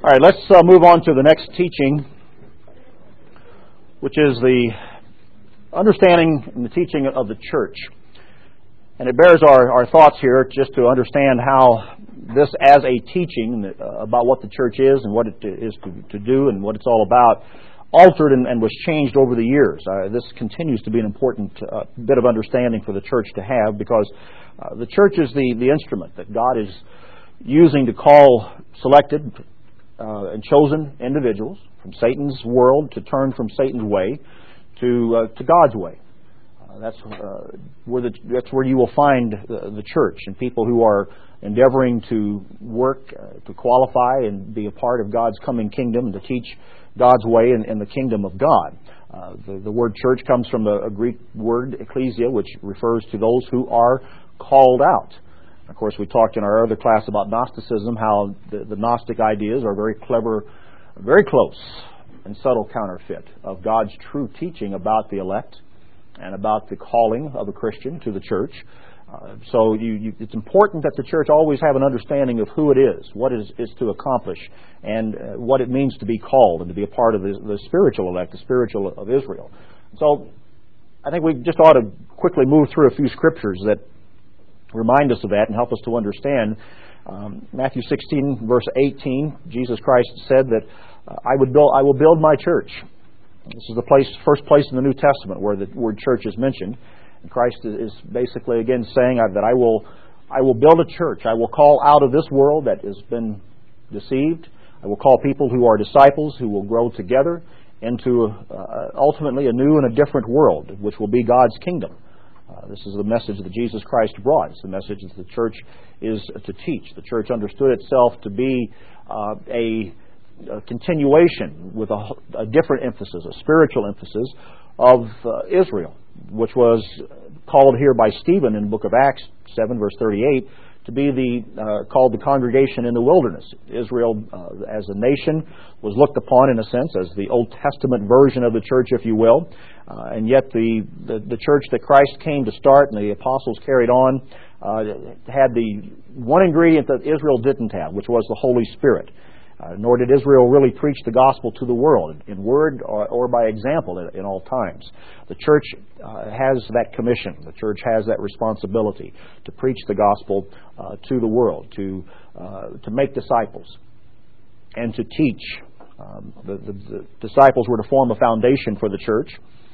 All right, let's move on to the next teaching, which is the understanding and the teaching of the church. And it bears our thoughts here just to understand how this as a teaching about what the church is and what it is to do and what it's all about altered and was changed over the years. This continues to be an important bit of understanding for the church to have, because the church is the instrument that God is using to call selected and chosen individuals from Satan's world to turn from Satan's way to God's way. That's where you will find the church, and people who are endeavoring to work to qualify and be a part of God's coming kingdom, to teach God's way in the kingdom of God. The word church comes from a Greek word, ecclesia, which refers to those who are called out. Of course, we talked in our other class about Gnosticism, how the Gnostic ideas are very clever, very close and subtle counterfeit of God's true teaching about the elect and about the calling of a Christian to the church. So it's important that the church always have an understanding of who it is, what it is to accomplish, and what it means to be called and to be a part of the spiritual elect, the spiritual of Israel. So I think we just ought to quickly move through a few scriptures that remind us of that and help us to understand. Matthew 16, verse 18, Jesus Christ said that I will build my church. This is the first place in the New Testament where the word church is mentioned. And Christ is basically again saying that I will build a church. I will call out of this world that has been deceived. I will call people who are disciples who will grow together into ultimately a new and a different world, which will be God's kingdom. This is the message that Jesus Christ brought. It's the message that the church is to teach. The church understood itself to be a continuation with a different emphasis, a spiritual emphasis of Israel, which was called here by Stephen in the book of Acts 7, verse 38, to be called the congregation in the wilderness. Israel, as a nation, was looked upon, in a sense, as the Old Testament version of the church, if you will. And yet the church that Christ came to start and the apostles carried on had the one ingredient that Israel didn't have, which was the Holy Spirit. Nor did Israel really preach the gospel to the world in word or by example in all times. The church has that commission. The church has that responsibility to preach the gospel to the world, to make disciples, and to teach. The disciples were to form a foundation for the church,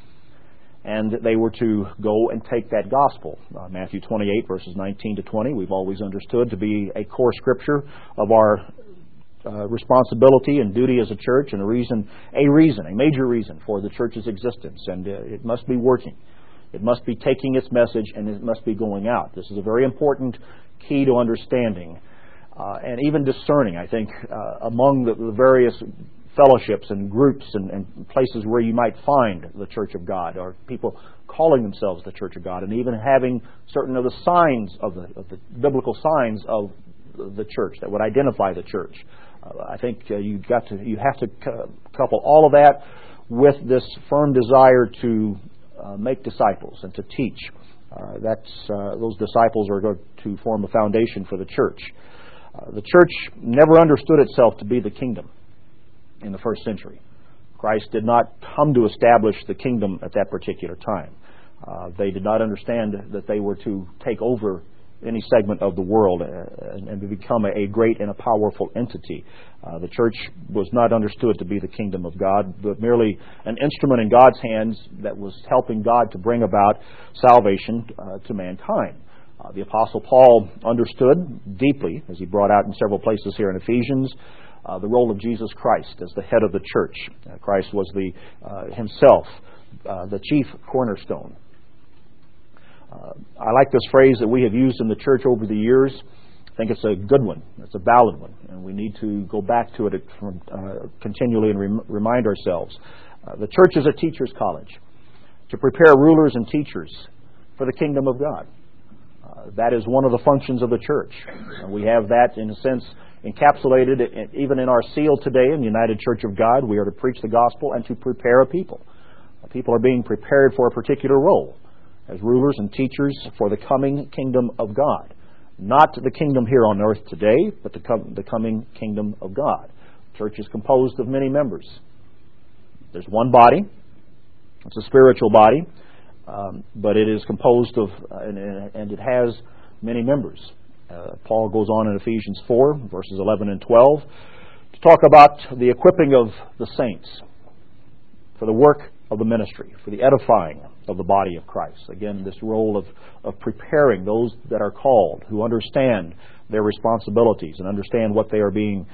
and they were to go and take that gospel. Matthew 28, verses 19 to 20, we've always understood to be a core scripture of our responsibility and duty as a church, and a major reason for the church's existence. And it must be working. It must be taking its message, and it must be going out. This is a very important key to understanding and even discerning, I think, among the various fellowships and groups and places where you might find the Church of God, or people calling themselves the Church of God, and even having certain of the signs of the biblical signs of the church that would identify the church. I think you have to couple all of that with this firm desire to make disciples and to teach. Those disciples are going to form a foundation for the church. The church never understood itself to be the kingdom in the first century. Christ did not come to establish the kingdom at that particular time. They did not understand that they were to take over any segment of the world and to become a great and a powerful entity. The church was not understood to be the kingdom of God, but merely an instrument in God's hands that was helping God to bring about salvation to mankind. The Apostle Paul understood deeply, as he brought out in several places here in Ephesians, the role of Jesus Christ as the head of the church. Christ was himself the chief cornerstone. I like this phrase that we have used in the church over the years. I think it's a good one. It's a valid one. And we need to go back to it continually and remind ourselves. The church is a teacher's college to prepare rulers and teachers for the kingdom of God. That is one of the functions of the church. We have that, in a sense, encapsulated even in our seal today in the United Church of God. We are to preach the gospel and to prepare a people. People are being prepared for a particular role as rulers and teachers for the coming kingdom of God. Not the kingdom here on earth today, but the coming kingdom of God. Church is composed of many members. There's one body. It's a spiritual body, but it is composed of, and it has many members. Paul goes on in Ephesians 4, verses 11 and 12, to talk about the equipping of the saints for the work of the ministry, for the edifying of the body of Christ. Again, this role of preparing those that are called, who understand their responsibilities and understand what they are being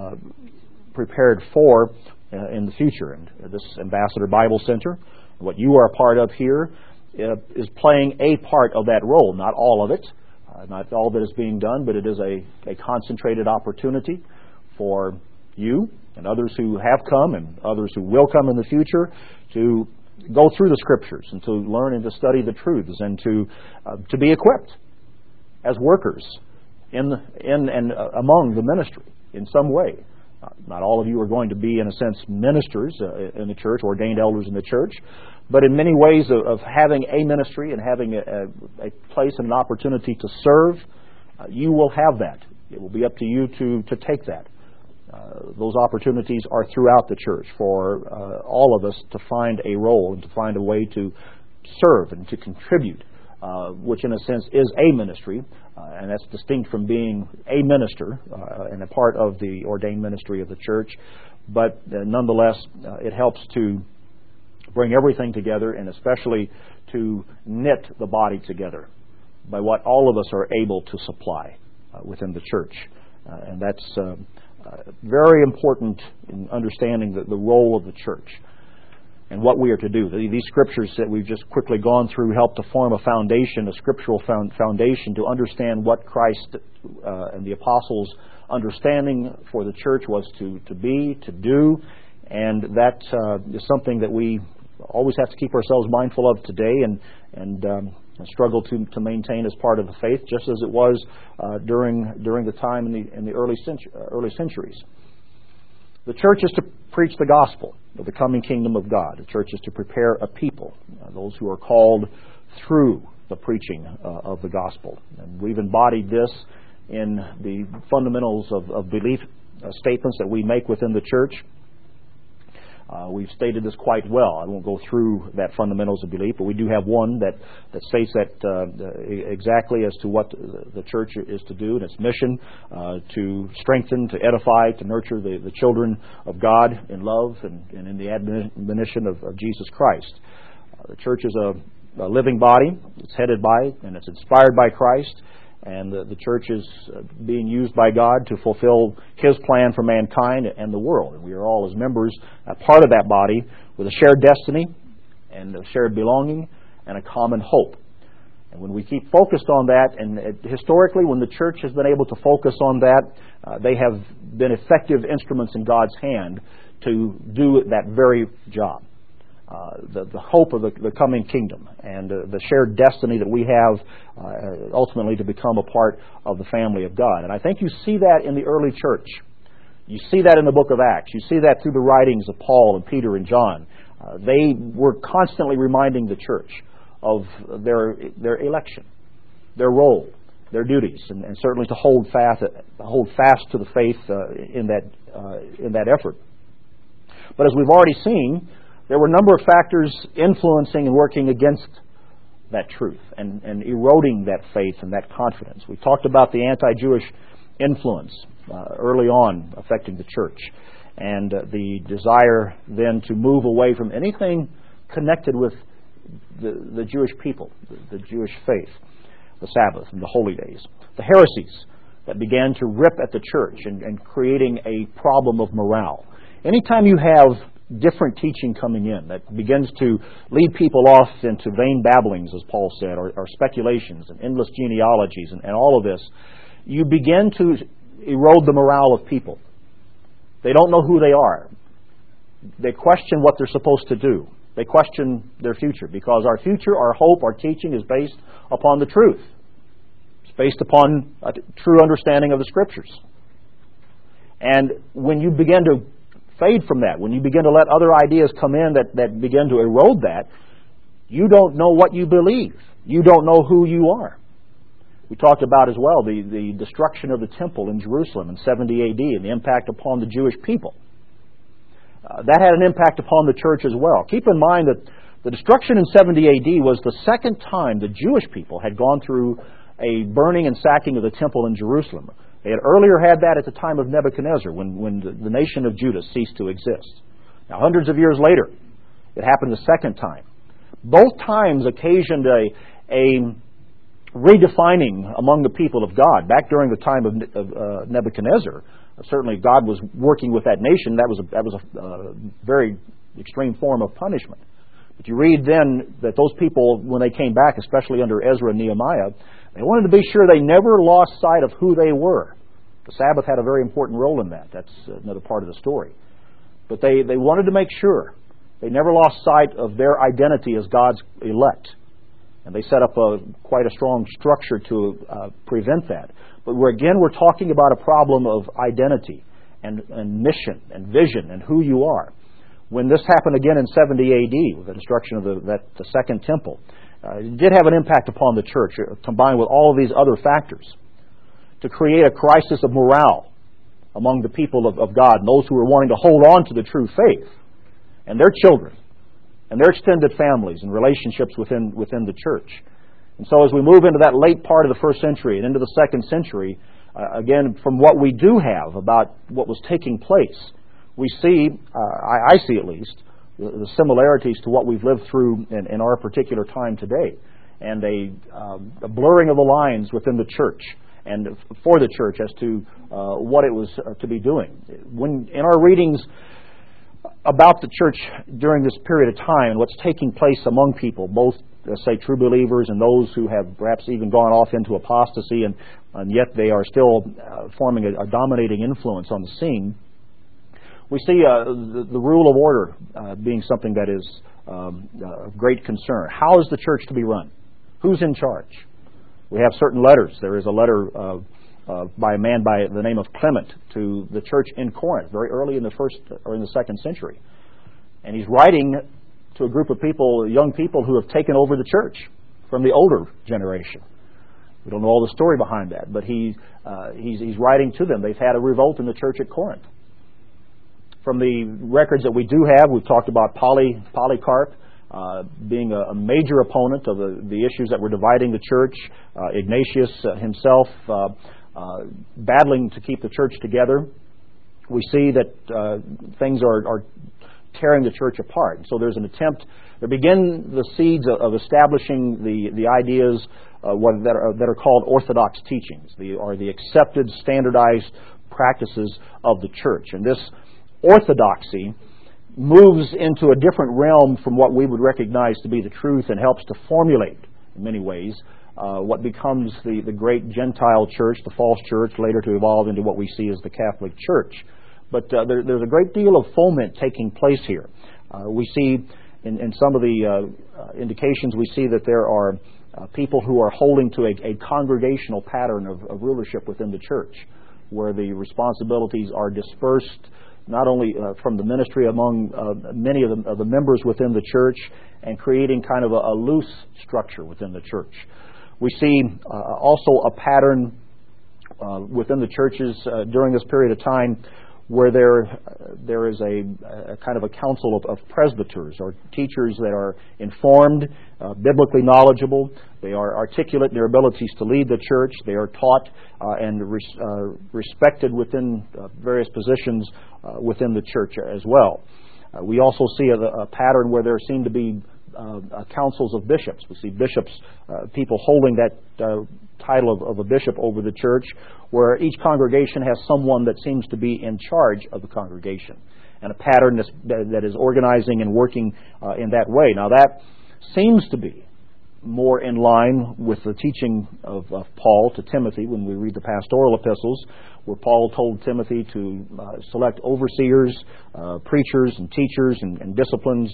prepared for in the future. And this Ambassador Bible Center, what you are a part of here, is playing a part of that role. Not all of it, not all that is being done, but it is a concentrated opportunity for you and others who have come and others who will come in the future to go through the Scriptures and to learn and to study the truths and to be equipped as workers in and among the ministry in some way. Not all of you are going to be, in a sense, ministers in the church, ordained elders in the church, but in many ways of having a ministry and having a place and an opportunity to serve, you will have that. It will be up to you to take that. Those opportunities are throughout the church for all of us to find a role and to find a way to serve and to contribute, which in a sense is a ministry, and that's distinct from being a minister and a part of the ordained ministry of the church. But nonetheless, it helps to bring everything together, and especially to knit the body together by what all of us are able to supply within the church. And that's very important in understanding the role of the church and what we are to do. These scriptures that we've just quickly gone through help to form a foundation, a scriptural foundation to understand what Christ and the apostles' understanding for the church was to be, to do, and that is something that we always have to keep ourselves mindful of today and struggle to maintain as part of the faith, just as it was during the time in the early centuries. The church is to preach the gospel of the coming kingdom of God. The church is to prepare a people, those who are called through the preaching of the gospel. And we've embodied this in the fundamentals of belief statements that we make within the church. We've stated this quite well. I won't go through that fundamentals of belief, but we do have one that states that exactly as to what the church is to do and its mission, to strengthen, to edify, to nurture the children of God in love and in the admonition of Jesus Christ. The church is a living body. It's headed by and it's inspired by Christ. And the church is being used by God to fulfill His plan for mankind and the world. And we are all, as members, a part of that body with a shared destiny and a shared belonging and a common hope. And when we keep focused on that, and historically when the church has been able to focus on that, they have been effective instruments in God's hand to do that very job. The hope of the coming kingdom and the shared destiny that we have ultimately to become a part of the family of God. And I think you see that in the early church. You see that in the book of Acts. You see that through the writings of Paul and Peter and John. They were constantly reminding the church of their election, their role, their duties, and certainly to hold fast to the faith in that effort. But as we've already seen, there were a number of factors influencing and working against that truth and eroding that faith and that confidence. We talked about the anti-Jewish influence early on affecting the church and the desire then to move away from anything connected with the Jewish people, the Jewish faith, the Sabbath and the holy days. The heresies that began to rip at the church and creating a problem of morale. Anytime you have different teaching coming in that begins to lead people off into vain babblings, as Paul said, or speculations and endless genealogies and all of this, you begin to erode the morale of people. They don't know who they are. They question what they're supposed to do. They question their future because our future, our hope, our teaching is based upon the truth. It's based upon a true understanding of the Scriptures. And when you begin to fade from that, when you begin to let other ideas come in that begin to erode that, you don't know what you believe. You don't know who you are. We talked about as well the destruction of the temple in Jerusalem in 70 AD and the impact upon the Jewish people. That had an impact upon the church as well. Keep in mind that the destruction in 70 AD was the second time the Jewish people had gone through a burning and sacking of the temple in Jerusalem. They had earlier had that at the time of Nebuchadnezzar when the nation of Judah ceased to exist. Now, hundreds of years later, it happened the second time. Both times occasioned a redefining among the people of God. Back during the time of Nebuchadnezzar, certainly God was working with that nation. That was a very extreme form of punishment. But you read then that those people, when they came back, especially under Ezra and Nehemiah, they wanted to be sure they never lost sight of who they were. The Sabbath had a very important role in that. That's another part of the story. But they wanted to make sure they never lost sight of their identity as God's elect. And they set up quite a strong structure to prevent that. But we're talking about a problem of identity and mission and vision and who you are. When this happened again in 70 AD, with the destruction of the Second Temple, it did have an impact upon the church, combined with all of these other factors, to create a crisis of morale among the people of God and those who were wanting to hold on to the true faith, and their children, and their extended families and relationships within the church. And so as we move into that late part of the first century and into the second century, again, from what we do have about what was taking place, we see, I see at least, the similarities to what we've lived through in our particular time today, and a blurring of the lines within the church and for the church as to what it was to be doing. When in our readings about the church during this period of time and what's taking place among people, both, say, true believers and those who have perhaps even gone off into apostasy, and yet they are still forming a dominating influence on the scene, we see the rule of order being something that is of great concern. How is the church to be run? Who's in charge? We have certain letters. There is a letter by a man by the name of Clement to the church in Corinth, very early in the first or in the second century. And he's writing to a group of people, young people who have taken over the church from the older generation. We don't know all the story behind that, but he's writing to them. They've had a revolt in the church at Corinth. From the records that we do have, we've talked about Polycarp being a major opponent of the issues that were dividing the church. Ignatius himself battling to keep the church together. We see that things are tearing the church apart. So there's an attempt. There begin the seeds of establishing the ideas that are called orthodox teachings, the accepted, standardized practices of the church. And this orthodoxy moves into a different realm from what we would recognize to be the truth and helps to formulate, in many ways, what becomes the great Gentile church, the false church, later to evolve into what we see as the Catholic Church. But there's a great deal of foment taking place here. We see in some of the indications, we see that there are people who are holding to a congregational pattern of rulership within the church, where the responsibilities are dispersed not only from the ministry among many of the members within the church, and creating kind of a loose structure within the church. We see also a pattern within the churches during this period of time where there is a kind of a council of presbyters, or teachers that are informed, biblically knowledgeable. They are articulate in their abilities to lead the church. They are taught and respected within various positions within the church as well. We also see a pattern where there seem to be councils of bishops. We see bishops, people holding that title of a bishop over the church, where each congregation has someone that seems to be in charge of the congregation, and a pattern that is organizing and working in that way. Now that seems to be more in line with the teaching of Paul to Timothy when we read the pastoral epistles, where Paul told Timothy to select overseers, preachers and teachers and discipline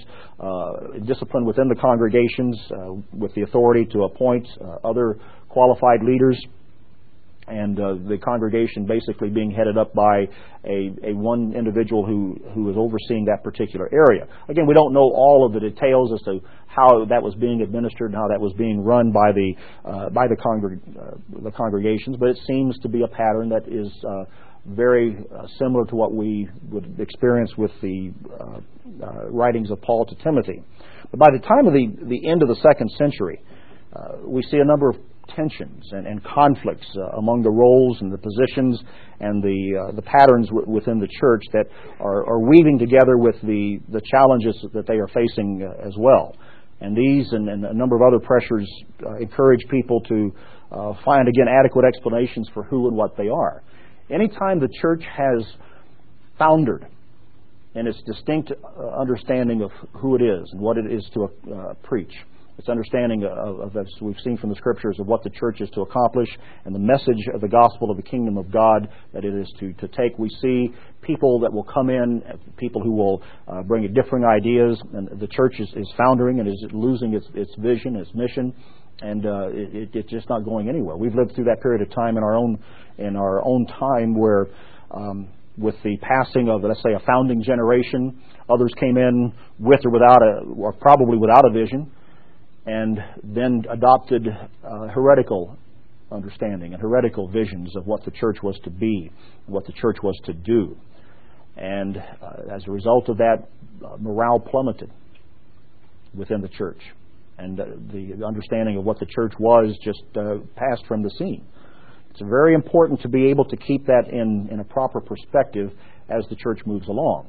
within the congregations with the authority to appoint other qualified leaders. and the congregation basically being headed up by a one individual who is overseeing that particular area. Again, we don't know all of the details as to how that was being administered and how that was being run by the congregations, but it seems to be a pattern that is very similar to what we would experience with the writings of Paul to Timothy. But by the time of the end of the 2nd century, we see a number of tensions and conflicts among the roles and the positions and the patterns within the church that are weaving together with the challenges that they are facing as well. And these and a number of other pressures encourage people to find, again, adequate explanations for who and what they are. Anytime the church has foundered in its distinct understanding of who it is and what it is to preach, its understanding of, as we've seen from the Scriptures, of what the church is to accomplish and the message of the gospel of the kingdom of God that it is to take. We see people that will come in, people who will bring differing ideas, and the church is foundering and is losing its vision, its mission, and it's just not going anywhere. We've lived through that period of time in our own time where with the passing of, let's say, a founding generation, others came in with or probably without a vision, and then adopted heretical understanding and heretical visions of what the church was to be, what the church was to do. And as a result of that, morale plummeted within the church. And the understanding of what the church was just passed from the scene. It's very important to be able to keep that in a proper perspective as the church moves along.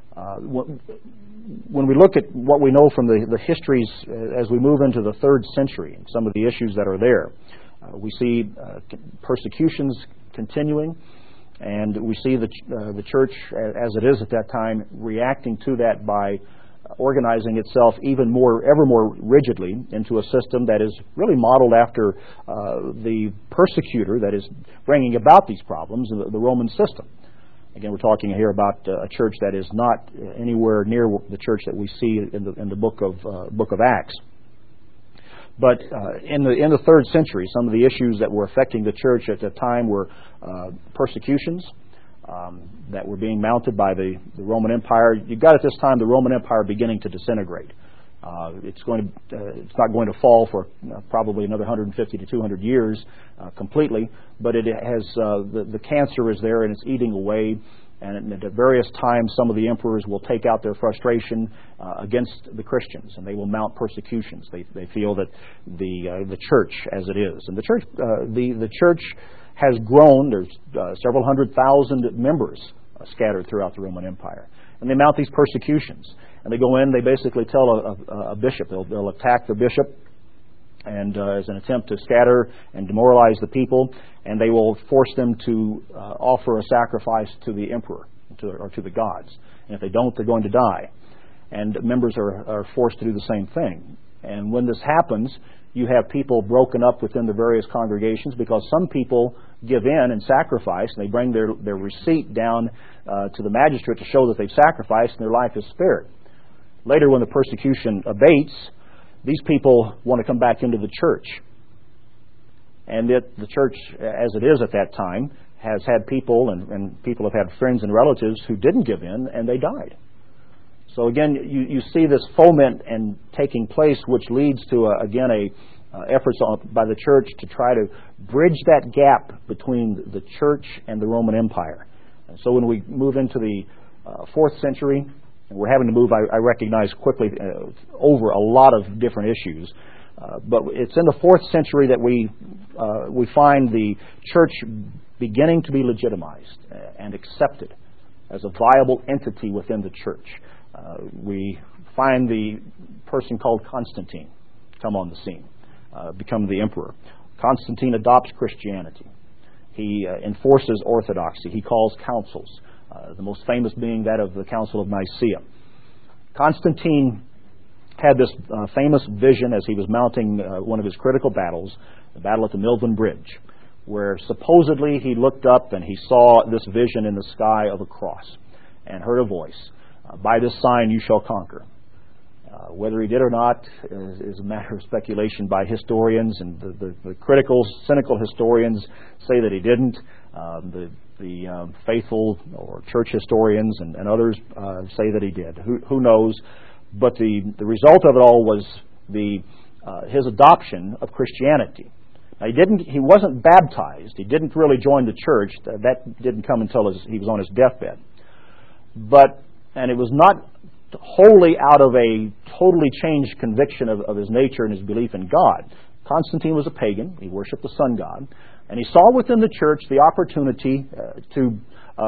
When we look at what we know from the histories as we move into the 3rd century and some of the issues that are there, we see persecutions continuing, and we see the church as it is at that time reacting to that by organizing itself ever more rigidly into a system that is really modeled after the persecutor that is bringing about these problems, the Roman system. Again, we're talking here about a church that is not anywhere near the church that we see in the book of Acts. But in the 3rd century, some of the issues that were affecting the church at the time were persecutions that were being mounted by the Roman Empire. You've got at this time the Roman Empire beginning to disintegrate. It's not going to fall for probably another 150 to 200 years completely, but it has the cancer is there and it's eating away. And at various times, some of the emperors will take out their frustration against the Christians, and they will mount persecutions. They feel that the church, as it is, and the church has grown. There's several 100,000 members scattered throughout the Roman Empire, and they mount these persecutions. And they go in. They basically tell a bishop. They'll attack the bishop, and as an attempt to scatter and demoralize the people, and they will force them to offer a sacrifice to the emperor or to the gods. And if they don't, they're going to die. And members are forced to do the same thing. And when this happens, you have people broken up within the various congregations because some people give in and sacrifice, and they bring their receipt down to the magistrate to show that they've sacrificed and their life is spared. Later, when the persecution abates, these people want to come back into the church. And the church, as it is at that time, has had people, and people have had friends and relatives who didn't give in, and they died. So again, you see this foment and taking place, which leads to, efforts by the church to try to bridge that gap between the church and the Roman Empire. And so when we move into the 4th century, and we're having to move, I recognize quickly, over a lot of different issues. But it's in the 4th century that we find the church beginning to be legitimized and accepted as a viable entity within the church. We find the person called Constantine come on the scene, become the emperor. Constantine adopts Christianity. He enforces orthodoxy. He calls councils, the most famous being that of the Council of Nicaea. Constantine had this famous vision as he was mounting one of his critical battles, the battle at the Milvian Bridge, where supposedly he looked up and he saw this vision in the sky of a cross and heard a voice, "By this sign you shall conquer." Whether he did or not is a matter of speculation by historians, and the critical, cynical historians say that he didn't. The faithful or church historians and others say that he did. Who knows? But the result of it all was his adoption of Christianity. Now, he wasn't baptized. He didn't really join the church. That didn't come until he was on his deathbed. And it was not wholly out of a totally changed conviction of his nature and his belief in God. Constantine was a pagan. He worshipped the sun god. And he saw within the church the opportunity to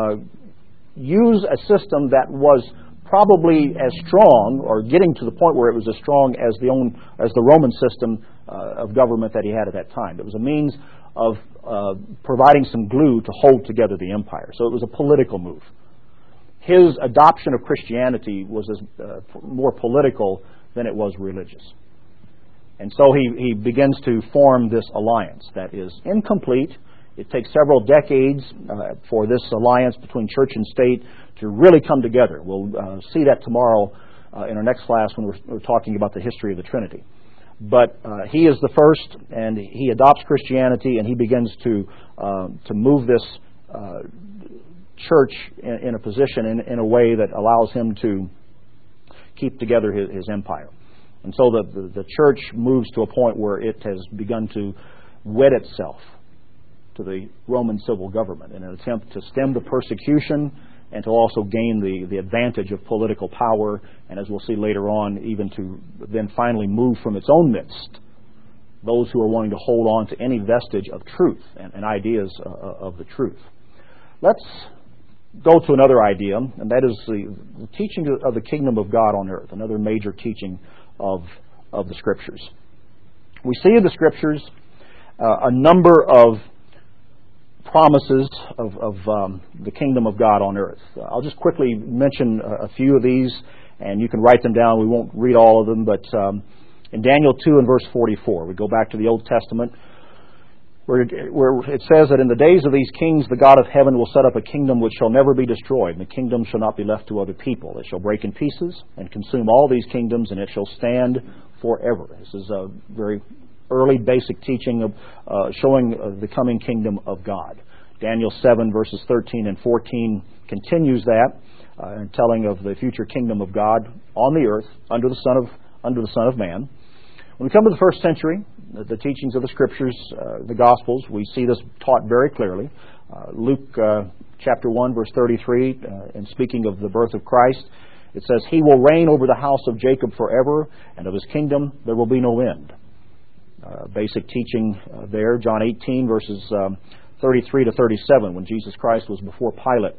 use a system that was probably as strong, or getting to the point where it was as strong as the Roman system of government that he had at that time. It was a means of providing some glue to hold together the empire. So it was a political move. His adoption of Christianity was more political than it was religious. And so he begins to form this alliance that is incomplete. It takes several decades for this alliance between church and state to really come together. We'll see that tomorrow in our next class when we're talking about the history of the Trinity. But he is the first, and he adopts Christianity, and he begins to move this church in a position in a way that allows him to keep together his empire. And so the church moves to a point where it has begun to wed itself to the Roman civil government in an attempt to stem the persecution and to also gain the advantage of political power, and as we'll see later on, even to then finally move from its own midst those who are wanting to hold on to any vestige of truth and ideas of the truth. Let's go to another idea, and that is the teaching of the kingdom of God on earth, another major teaching of the Scriptures. We see in the Scriptures a number of promises of the kingdom of God on earth. I'll just quickly mention a few of these, and you can write them down. We won't read all of them, but in Daniel 2 and verse 44, we go back to the Old Testament, where it says that in the days of these kings, the God of heaven will set up a kingdom which shall never be destroyed, and the kingdom shall not be left to other people. It shall break in pieces and consume all these kingdoms, and it shall stand forever. This is a very early basic teaching of showing the coming kingdom of God. Daniel 7 verses 13 and 14 continues that, and telling of the future kingdom of God on the earth under the Son of Man. When we come to the first century, the teachings of the Scriptures, the Gospels, we see this taught very clearly. Luke chapter 1 verse 33, in speaking of the birth of Christ, it says, "He will reign over the house of Jacob forever, and of his kingdom there will be no end." Basic teaching there. John 18 verses 33 to 37, when Jesus Christ was before Pilate,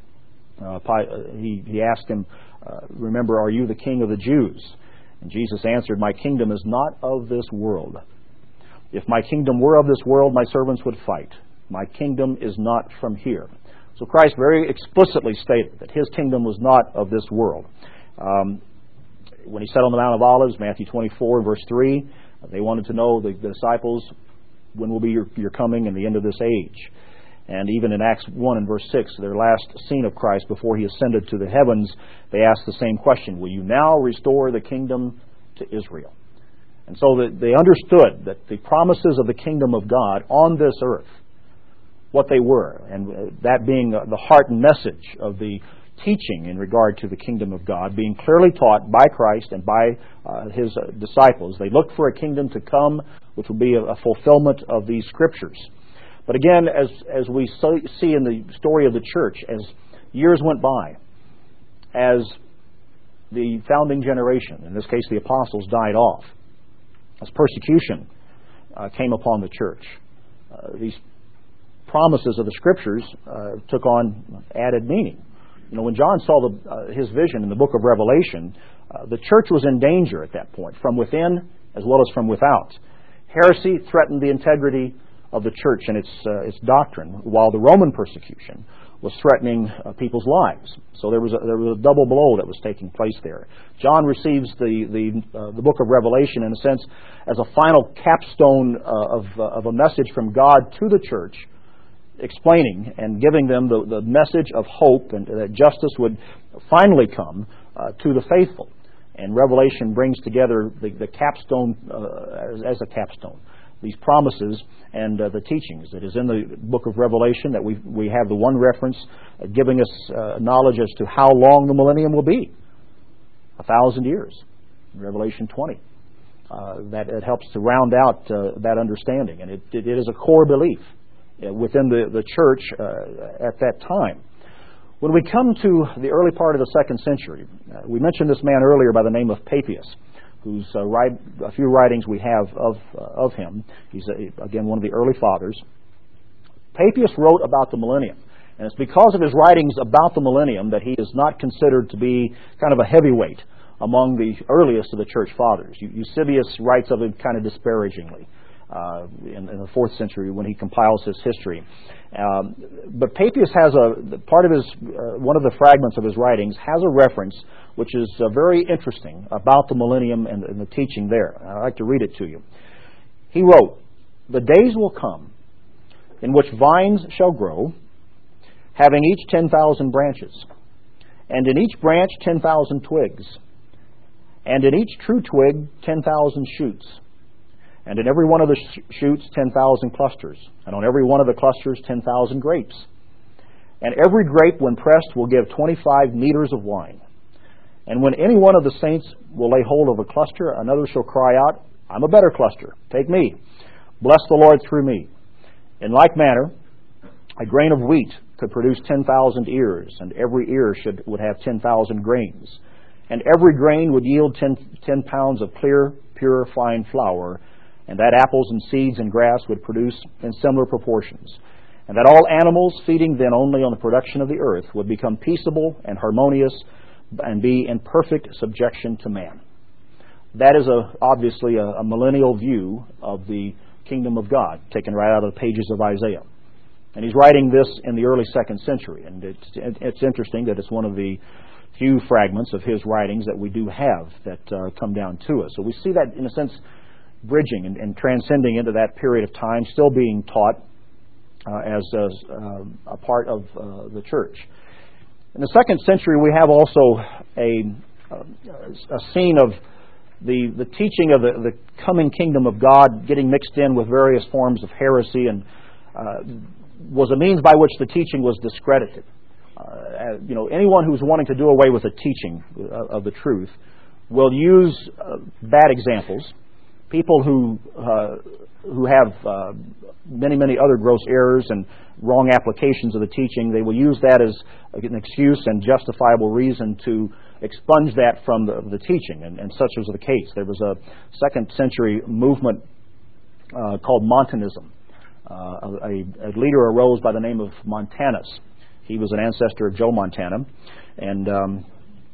he asked him, "Remember, are you the king of the Jews?" And Jesus answered, "My kingdom is not of this world. If my kingdom were of this world, my servants would fight. My kingdom is not from here." So Christ very explicitly stated that his kingdom was not of this world. When he sat on the Mount of Olives, Matthew 24 verse 3, they wanted to know, the disciples, when will be your coming and the end of this age? And even in Acts 1 and verse 6, their last scene of Christ before he ascended to the heavens, they asked the same question, "Will you now restore the kingdom to Israel?" And so they understood that the promises of the kingdom of God on this earth, what they were, and that being the heart and message of the teaching in regard to the kingdom of God, being clearly taught by Christ and by his disciples. They looked for a kingdom to come which would be a fulfillment of these Scriptures. But again, as we see in the story of the church, as years went by, as the founding generation, in this case the apostles, died off, as persecution came upon the church, these promises of the Scriptures took on added meaning. You know, when John saw his vision in the book of Revelation, the church was in danger at that point, from within as well as from without. Heresy threatened the integrity of the church and its doctrine, while the Roman persecution was threatening people's lives. So there was a double blow that was taking place there. John receives the book of Revelation, in a sense, as a final capstone of a message from God to the church, explaining and giving them the message of hope and that justice would finally come to the faithful. And Revelation brings together the capstone as a capstone. These promises and the teachings that is in the book of Revelation, that we have the one reference giving us knowledge as to how long the millennium will be. 1,000 years. Revelation 20. That it helps to round out that understanding. And it is a core belief within the church at that time. When we come to the early part of the 2nd century, we mentioned this man earlier by the name of Papias, whose a few writings we have of him. He's, again, one of the early fathers. Papias wrote about the millennium. And it's because of his writings about the millennium that he is not considered to be kind of a heavyweight among the earliest of the church fathers. Eusebius writes of him kind of disparagingly in the 4th century when he compiles his history. But Papias has one of the fragments of his writings has a reference which is very interesting about the millennium and the teaching there. I'd like to read it to you. He wrote, "The days will come in which vines shall grow, having each 10,000 branches, and in each branch 10,000 twigs, and in each true twig 10,000 shoots, and in every one of the shoots 10,000 clusters, and on every one of the clusters 10,000 grapes. And every grape, when pressed, will give 25 meters of wine. And when any one of the saints will lay hold of a cluster, another shall cry out, 'I'm a better cluster, take me. Bless the Lord through me.' In like manner, a grain of wheat could produce 10,000 ears, and every ear would have 10,000 grains. And every grain would yield 10 pounds of clear, pure, fine flour, and that apples and seeds and grass would produce in similar proportions. And that all animals, feeding then only on the production of the earth, would become peaceable and harmonious and be in perfect subjection to man." That is obviously a millennial view of the kingdom of God, taken right out of the pages of Isaiah. And he's writing this in the early 2nd century. And it's interesting that it's one of the few fragments of his writings that we do have that come down to us. So we see that, in a sense, bridging and transcending into that period of time, still being taught as a part of the church. In the 2nd century, we have also a scene of the teaching of the coming kingdom of God getting mixed in with various forms of heresy, and was a means by which the teaching was discredited. Anyone who's wanting to do away with the teaching of the truth will use bad examples. People who have many other gross errors and wrong applications of the teaching, they will use that as an excuse and justifiable reason to expunge that from the teaching, and such was the case. There was a 2nd century movement called Montanism. A leader arose by the name of Montanus. He was an ancestor of Joe Montana, and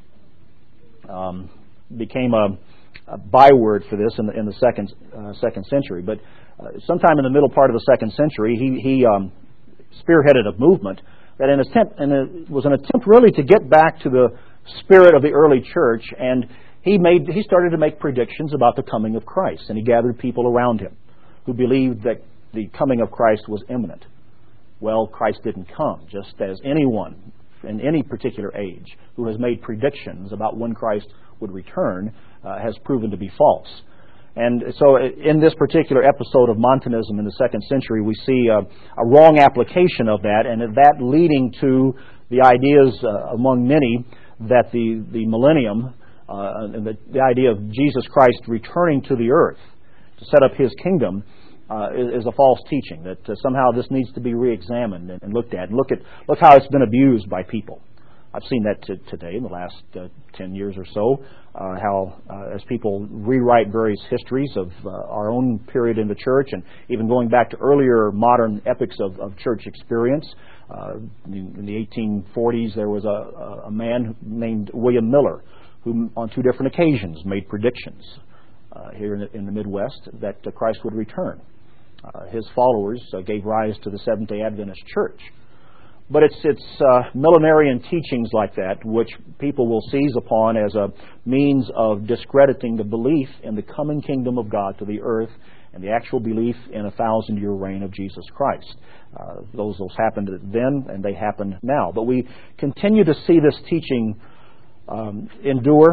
became a byword for this in the second century. But sometime in the middle part of the 2nd century, he spearheaded a movement that, it was an attempt really to get back to the spirit of the early church, and he started to make predictions about the coming of Christ, and he gathered people around him who believed that the coming of Christ was imminent. Well, Christ didn't come, just as anyone in any particular age who has made predictions about when Christ would return has proven to be false. And so in this particular episode of Montanism in the 2nd century, we see a wrong application of that, and that leading to the ideas among many that the millennium, and the idea of Jesus Christ returning to the earth to set up His kingdom, is a false teaching, that somehow this needs to be re-examined and looked at. And look how it's been abused by people. I've seen that today in the last 10 years or so, how as people rewrite various histories of our own period in the church, and even going back to earlier modern epochs of church experience. In the 1840s, there was a man named William Miller who on 2 different occasions made predictions here in the Midwest that Christ would return. His followers gave rise to the Seventh-day Adventist Church. But it's millenarian teachings like that which people will seize upon as a means of discrediting the belief in the coming kingdom of God to the earth and the actual belief in a 1,000-year reign of Jesus Christ. Those happened then, and they happen now. But we continue to see this teaching endure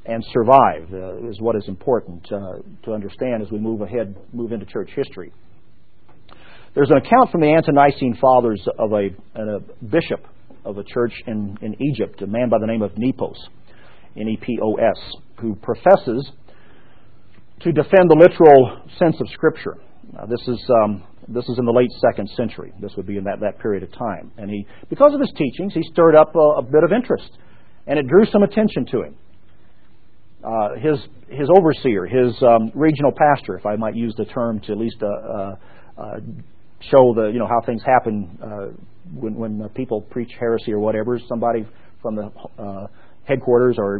and survive is what is important to understand as we move into church history. There's an account from the Ante-Nicene Fathers of a bishop of a church in Egypt, a man by the name of Nepos, Nepos, who professes to defend the literal sense of Scripture. This is in the late 2nd century. This would be in that period of time. And because of his teachings, he stirred up a bit of interest, and it drew some attention to him. His overseer, his regional pastor, if I might use the term to at least show how things happen when people preach heresy or whatever. Somebody from the headquarters or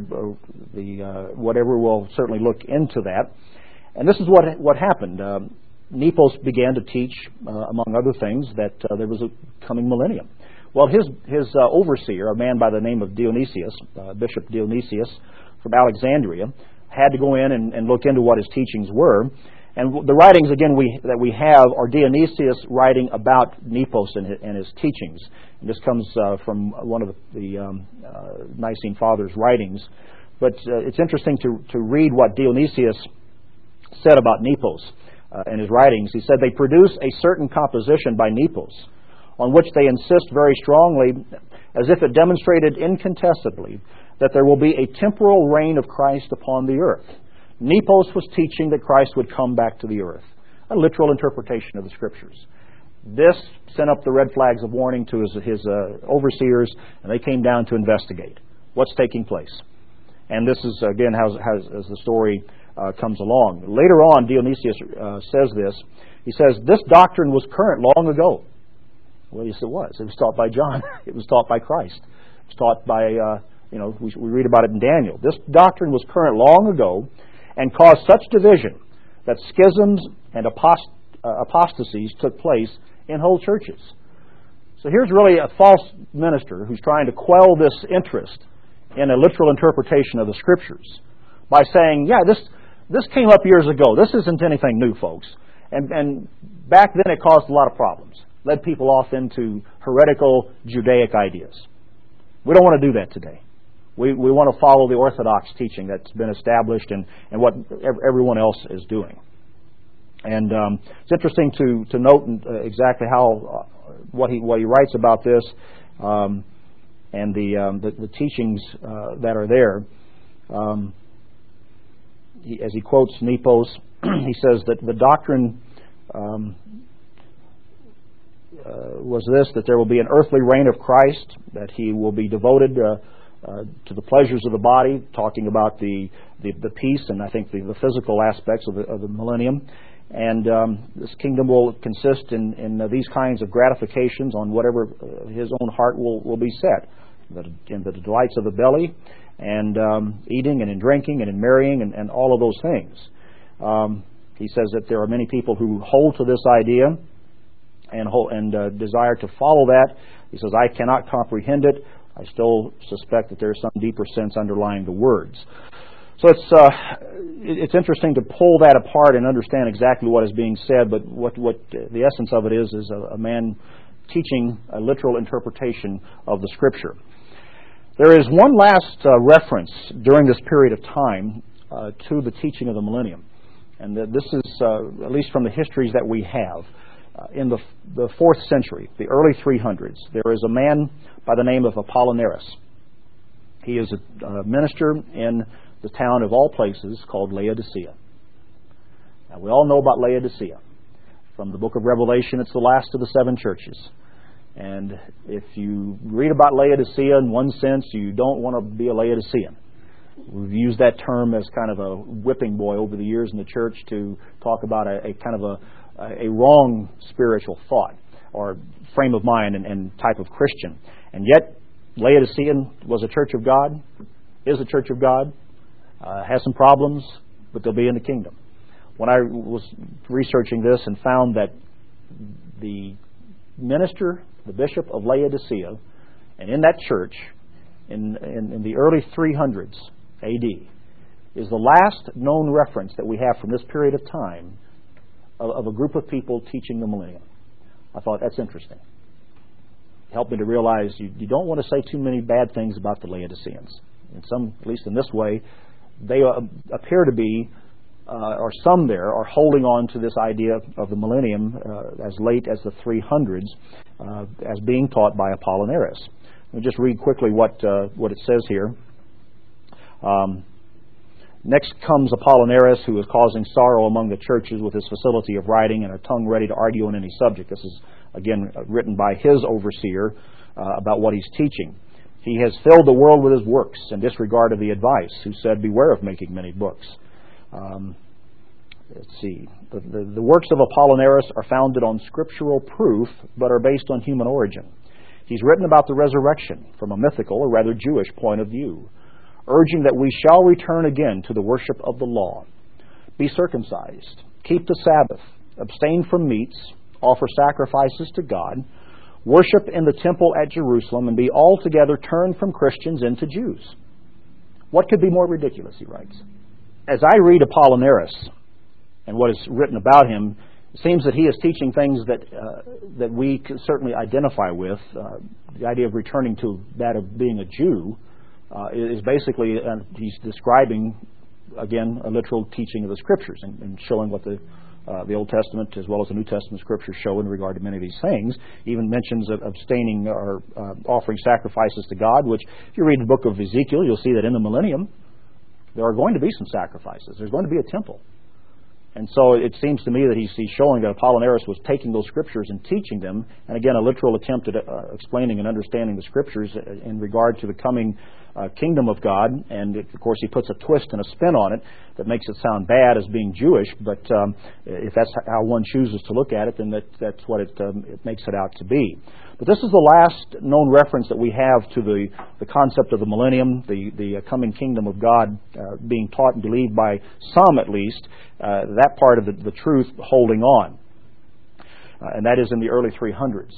the whatever will certainly look into that. And this is what happened. Nepos began to teach, among other things, that there was a coming millennium. Well, his overseer, a man by the name of Dionysius, Bishop Dionysius from Alexandria, had to go in and look into what his teachings were. And the writings, again, that we have are Dionysius writing about Nepos and his teachings. And this comes from one of the Nicene Fathers' writings. But it's interesting to read what Dionysius said about Nepos in his writings. He said, "They produce a certain composition by Nepos, on which they insist very strongly, as if it demonstrated incontestably that there will be a temporal reign of Christ upon the earth." Nepos was teaching that Christ would come back to the earth, a literal interpretation of the Scriptures. This sent up the red flags of warning to his overseers, and they came down to investigate what's taking place. And this is, again, as the story comes along. Later on, Dionysius says this. He says, "This doctrine was current long ago." Well, yes, it was. It was taught by John. It was taught by Christ. It was taught by, we read about it in Daniel. This doctrine was current long ago and caused such division that schisms and apostasies took place in whole churches. So here's really a false minister who's trying to quell this interest in a literal interpretation of the Scriptures by saying, yeah, this came up years ago. This isn't anything new, folks. And back then it caused a lot of problems. Led people off into heretical Judaic ideas. We don't want to do that today. We want to follow the Orthodox teaching that's been established and what everyone else is doing. And it's interesting to note exactly how what he writes about this and the teachings that are there. As he quotes Nepos, he says that the doctrine was this, that there will be an earthly reign of Christ, that he will be devoted to the pleasures of the body, talking about the peace and I think the physical aspects of the millennium. And this kingdom will consist in these kinds of gratifications on whatever his own heart will be set. In the delights of the belly, and eating and in drinking and in marrying and all of those things. He says that there are many people who hold to this idea and desire to follow that. He says, I cannot comprehend it. I still suspect that there's some deeper sense underlying the words. So it's interesting to pull that apart and understand exactly what is being said, but what the essence of it is a man teaching a literal interpretation of the Scripture. There is one last reference during this period of time to the teaching of the millennium. And this is, at least from the histories that we have, in the 4th century, the early 300s, there is a man by the name of Apollinaris. He is a minister in the town of all places called Laodicea. Now, we all know about Laodicea. From the book of Revelation, it's the last of the 7 churches. And if you read about Laodicea in one sense, you don't want to be a Laodicean. We've used that term as kind of a whipping boy over the years in the church to talk about a kind of a wrong spiritual thought or frame of mind and type of Christian. And yet, Laodicean was a church of God, is a church of God, has some problems, but they'll be in the kingdom. When I was researching this and found that the minister, the bishop of Laodicea, and in that church, in the early 300s A.D., is the last known reference that we have from this period of time of a group of people teaching the millennium. I thought, that's interesting. It helped me to realize you don't want to say too many bad things about the Laodiceans. At least in this way, they appear to be, or some there, are holding on to this idea of the millennium as late as the 300s as being taught by Apollinaris. Let me just read quickly what it says here. Next comes Apollinaris, who is causing sorrow among the churches with his facility of writing and a tongue ready to argue on any subject. This is, again, written by his overseer about what he's teaching. He has filled the world with his works in disregard of the advice, who said, beware of making many books. Let's see. The works of Apollinaris are founded on scriptural proof, but are based on human origin. He's written about the resurrection from a mythical, or rather Jewish, point of view, urging that we shall return again to the worship of the law. Be circumcised, keep the Sabbath, abstain from meats, offer sacrifices to God, worship in the temple at Jerusalem, and be altogether turned from Christians into Jews. What could be more ridiculous, he writes. As I read Apollinaris and what is written about him, it seems that he is teaching things that we can certainly identify with. The idea of returning to that of being a Jew is basically, he's describing, again, a literal teaching of the Scriptures and showing what the Old Testament as well as the New Testament Scriptures show in regard to many of these things. He even mentions abstaining or offering sacrifices to God, which if you read the book of Ezekiel, you'll see that in the millennium, there are going to be some sacrifices. There's going to be a temple. And so it seems to me that he's showing that Apollinaris was taking those Scriptures and teaching them, and again, a literal attempt at explaining and understanding the Scriptures in regard to the coming kingdom of God. And of course, he puts a twist and a spin on it that makes it sound bad as being Jewish, but if that's how one chooses to look at it, then that's what it makes it out to be. But this is the last known reference that we have to the concept of the millennium, the coming kingdom of God being taught and believed by some at least, that part of the truth holding on. And that is in the early 300s.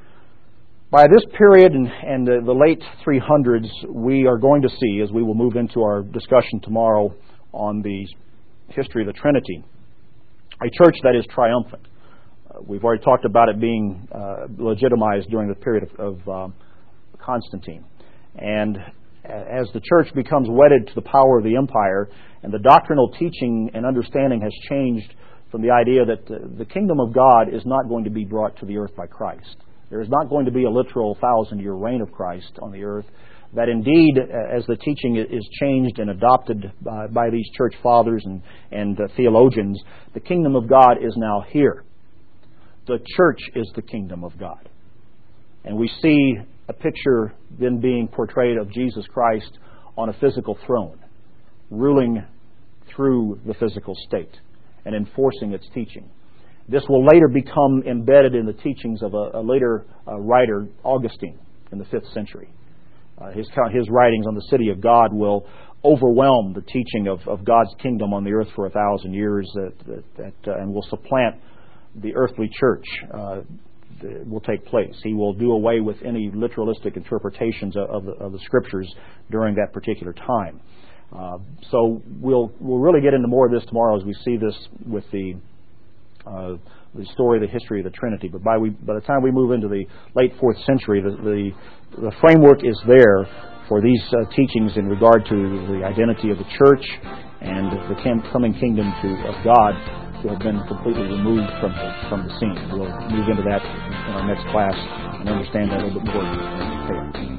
By this period and the late 300s, we are going to see, as we will move into our discussion tomorrow on the history of the Trinity, a church that is triumphant. We've already talked about it being legitimized during the period of Constantine. And as the church becomes wedded to the power of the empire, and the doctrinal teaching and understanding has changed from the idea that the kingdom of God is not going to be brought to the earth by Christ. There is not going to be a literal 1,000-year reign of Christ on the earth. That indeed, as the teaching is changed and adopted by these church fathers and theologians, the kingdom of God is now here. The church is the kingdom of God. And we see a picture then being portrayed of Jesus Christ on a physical throne, ruling through the physical state and enforcing its teaching. This will later become embedded in the teachings of a later writer, Augustine, in the 5th century. His writings on the city of God will overwhelm the teaching of God's kingdom on the earth for 1,000 years and will supplant the earthly church that will take place. He will do away with any literalistic interpretations of the Scriptures during that particular time. So we'll really get into more of this tomorrow as we see this with the story, the history of the Trinity. But by the time we move into the late 4th century, the framework is there for these teachings in regard to the identity of the church and the coming kingdom of God to have been completely removed from the scene. We'll move into that in our next class and understand that a little bit more in detail.